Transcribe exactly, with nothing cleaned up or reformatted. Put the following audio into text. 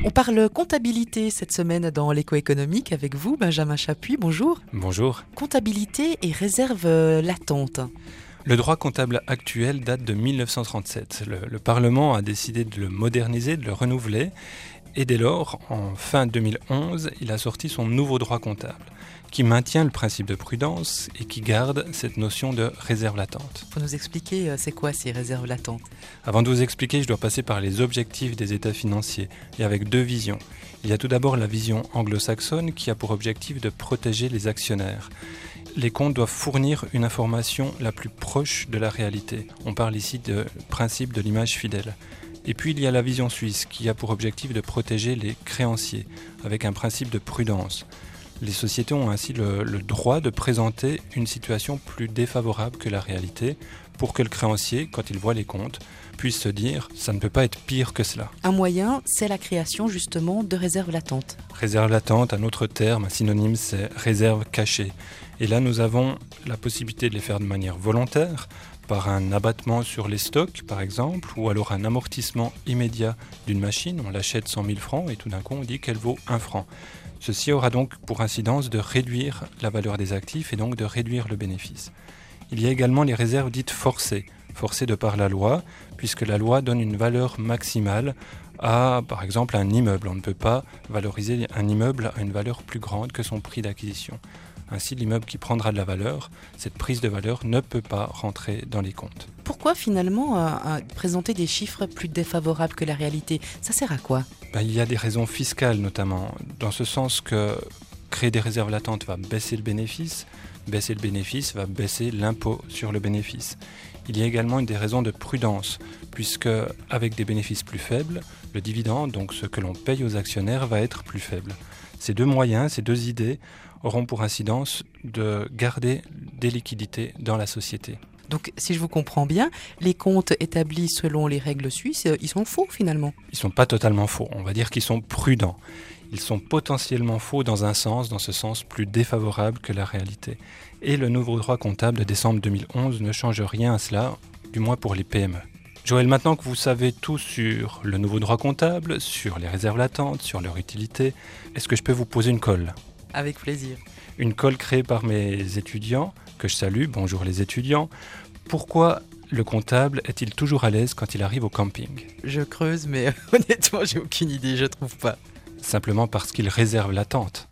On parle comptabilité cette semaine dans l'éco économique avec vous, Benjamin Chapuis. Bonjour. Bonjour. Comptabilité et réserve euh, latente. Le droit comptable actuel date de mille neuf cent trente-sept. Le, le Parlement a décidé de le moderniser, de le renouveler. Et dès lors, en fin deux mille onze, il a sorti son nouveau droit comptable, qui maintient le principe de prudence et qui garde cette notion de réserve latente. Il faut nous expliquer euh, c'est quoi ces réserves latentes. Avant de vous expliquer, je dois passer par les objectifs des états financiers, et avec deux visions. Il y a tout d'abord la vision anglo-saxonne qui a pour objectif de protéger les actionnaires. Les comptes doivent fournir une information la plus proche de la réalité. On parle ici de principe de l'image fidèle. Et puis il y a la vision suisse qui a pour objectif de protéger les créanciers avec un principe de prudence. Les sociétés ont ainsi le, le droit de présenter une situation plus défavorable que la réalité pour que le créancier, quand il voit les comptes, puisse se dire « ça ne peut pas être pire que cela ». Un moyen, c'est la création justement de réserves latentes. Réserve latente, un autre terme, un synonyme, c'est réserve cachée. Et là, nous avons la possibilité de les faire de manière volontaire, par un abattement sur les stocks, par exemple, ou alors un amortissement immédiat d'une machine. On l'achète cent mille francs et tout d'un coup, on dit qu'elle vaut un franc. Ceci aura donc pour incidence de réduire la valeur des actifs et donc de réduire le bénéfice. Il y a également les réserves dites forcées, forcées de par la loi, puisque la loi donne une valeur maximale à, par exemple, un immeuble. On ne peut pas valoriser un immeuble à une valeur plus grande que son prix d'acquisition. Ainsi, l'immeuble qui prendra de la valeur, cette prise de valeur ne peut pas rentrer dans les comptes. Pourquoi finalement euh, euh, présenter des chiffres plus défavorables que la réalité? Ça sert à quoi? Ben, il y a des raisons fiscales notamment, dans ce sens que créer des réserves latentes va baisser le bénéfice, baisser le bénéfice va baisser l'impôt sur le bénéfice. Il y a également une des raisons de prudence, puisque avec des bénéfices plus faibles, le dividende, donc ce que l'on paye aux actionnaires, va être plus faible. Ces deux moyens, ces deux idées auront pour incidence de garder des liquidités dans la société. Donc, si je vous comprends bien, les comptes établis selon les règles suisses, ils sont faux finalement. Ils ne sont pas totalement faux, on va dire qu'ils sont prudents. Ils sont potentiellement faux dans un sens, dans ce sens plus défavorable que la réalité. Et le nouveau droit comptable de décembre deux mille onze ne change rien à cela, du moins pour les P M E. Joël, maintenant que vous savez tout sur le nouveau droit comptable, sur les réserves latentes, sur leur utilité, est-ce que je peux vous poser une colle ? Avec plaisir. Une colle créée par mes étudiants, que je salue, bonjour les étudiants. Pourquoi le comptable est-il toujours à l'aise quand il arrive au camping ? Je creuse, mais honnêtement, j'ai aucune idée, je trouve pas. Simplement parce qu'il réserve l'attente.